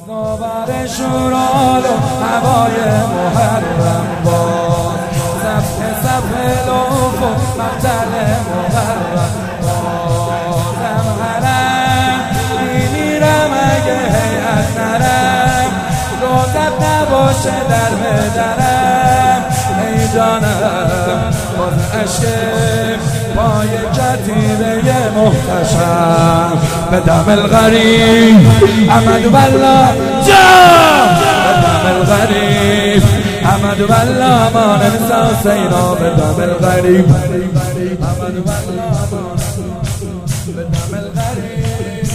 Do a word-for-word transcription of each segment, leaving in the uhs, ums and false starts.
نوبر شورال و هوای محرم باز صفحه صفحه لوف و مقتل محرم بازم حرم میمیرم اگه هیئت نرم روزت نباشه در بدرم ای جانم باز عشق پای کتیبه محتشم به دم الغریب احمد والله جان به دم الغریب احمد والله ما ننسى حسینا به دم الغریب احمد والله به دم الغریب.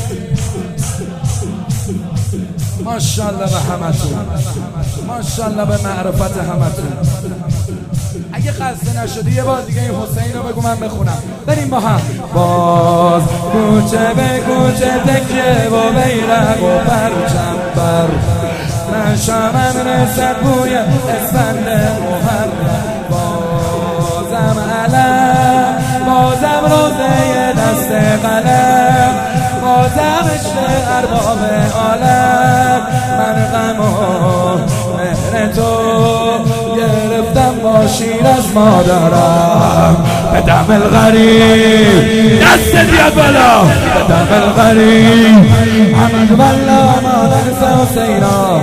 ماشاءالله به همتون، ماشاءالله به معرفت همتون. اگه خسته نشدی یه بار دیگه این حسین رو بگو من بخونم. بریم با هم. باز کوچه به کوچه تکیه و بیرق و پرچم بر نشامم رسد بوی اسفند محرم بازم علم بازم روزه دست قلم بازم عشق ارباب عالم من غم و مهر تو گرفتم با شیر از مادرم به دم الغریب دست بیاد بالا به دم الغریب احمد والله ما ننسى حسینا.